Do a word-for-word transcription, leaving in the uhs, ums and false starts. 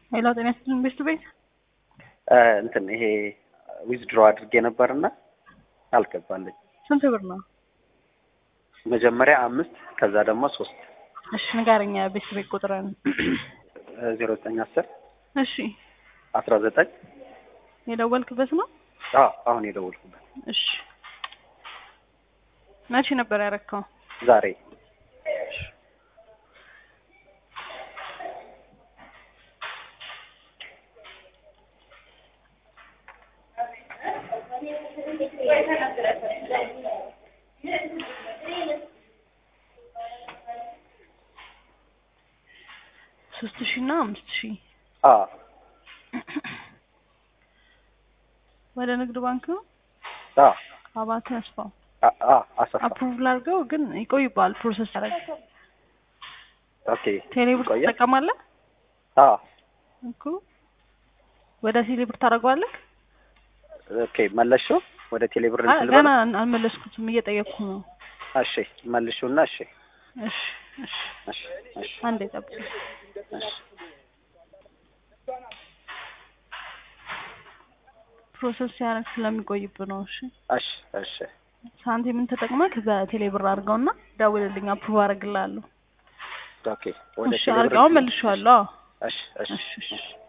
ሌላው ጤና ይስጥልኝ ቤስት ቤት እንትን ይሄ ዊዝድሮ አድርጌ ነበርና አልገባልኝ። ስንት ብር ነው? መጀመሪያ አምስት ከዛ ደግሞ ሶስት። እሺ ንገረኛ ቤስት ቤት ቁጥርን። ዜሮ ዘጠኝ አስር እሺ አስራ ዘጠኝ የደወልክበት ነው? አዎ አሁን የደወልኩበት። እሺ መቼ ነበር ያረካው? ዛሬ። ሶስት ሺህ እና አምስት ሺህ አዎ ወደ ንግድ ባንክ ነው? አዎ አባተ አስፋው አዎ አሰፋ አፕሩቭ ላድርገው ግን ይቆይባል ፕሮሰስ ያደርግ። ኦኬ ቴሌብር ትጠቀማለህ? አዎ እኮ ወደ ቴሌብር ታደርገዋለህ? ኦኬ መለሽው ወደ ቴሌብር እንትን ገና አልመለስኩትም እየጠየቅኩ ነው። እሺ መልሽውና እሺ እሺ እሺ እሺ እሺ አንዴ ጠብቅ። እሺ ፕሮሰስ ያደርግ ስለሚቆይብ ነው። እሺ እሺ እሺ ሳንቲምን ተጠቅመህ በቴሌብር አድርገውና ደውልልኝ አፕሩቭ አደርግልሃለሁ። ኦኬ ወደ እሺ ቴሌብር አድርገው መልሼዋለሁ። እሺ እሺ እሺ እሺ